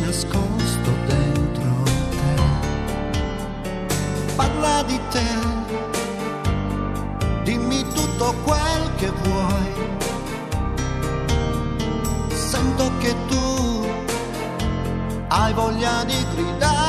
nascosto dentro te. Parla di te, dimmi tutto quel che vuoi. Sento che tu hai voglia di gridare.